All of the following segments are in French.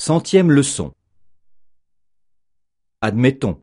Centième leçon. Admettons.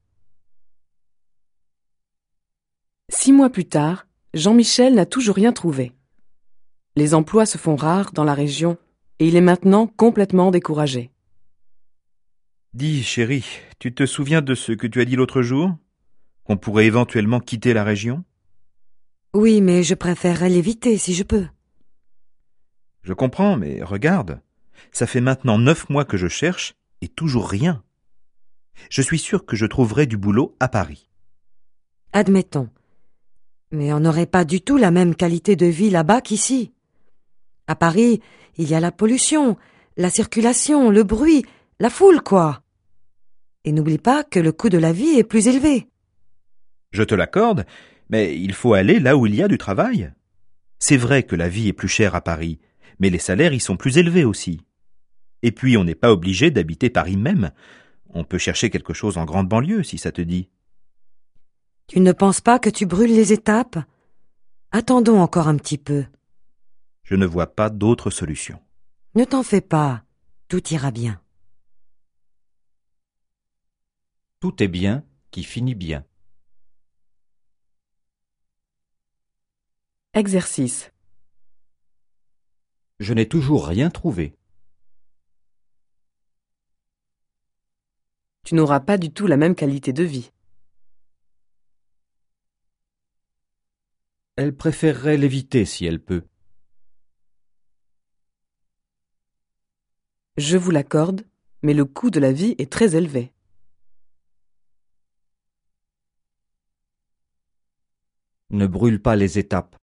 6 mois plus tard, Jean-Michel n'a toujours rien trouvé. Les emplois se font rares dans la région et il est maintenant complètement découragé. Dis, chérie, tu te souviens de ce que tu as dit l'autre jour? Qu'on pourrait éventuellement quitter la région? Oui, mais je préférerais l'éviter si je peux. Je comprends, mais regarde, ça fait maintenant 9 mois que je cherche et toujours rien. Je suis sûr que je trouverai du boulot à Paris. Admettons. Mais on n'aurait pas du tout la même qualité de vie là-bas qu'ici. À Paris, il y a la pollution, la circulation, le bruit, la foule, quoi. Et n'oublie pas que le coût de la vie est plus élevé. Je te l'accorde, mais il faut aller là où il y a du travail. C'est vrai que la vie est plus chère à Paris, mais les salaires y sont plus élevés aussi. Et puis on n'est pas obligé d'habiter Paris même. On peut chercher quelque chose en grande banlieue, si ça te dit. Tu ne penses pas que tu brûles les étapes? Attendons encore un petit peu. Je ne vois pas d'autre solution. Ne t'en fais pas, tout ira bien. Tout est bien qui finit bien. Exercice. Je n'ai toujours rien trouvé. Tu n'auras pas du tout la même qualité de vie. Elle préférerait l'éviter si elle peut. Je vous l'accorde, mais le coût de la vie est très élevé. Ne brûle pas les étapes.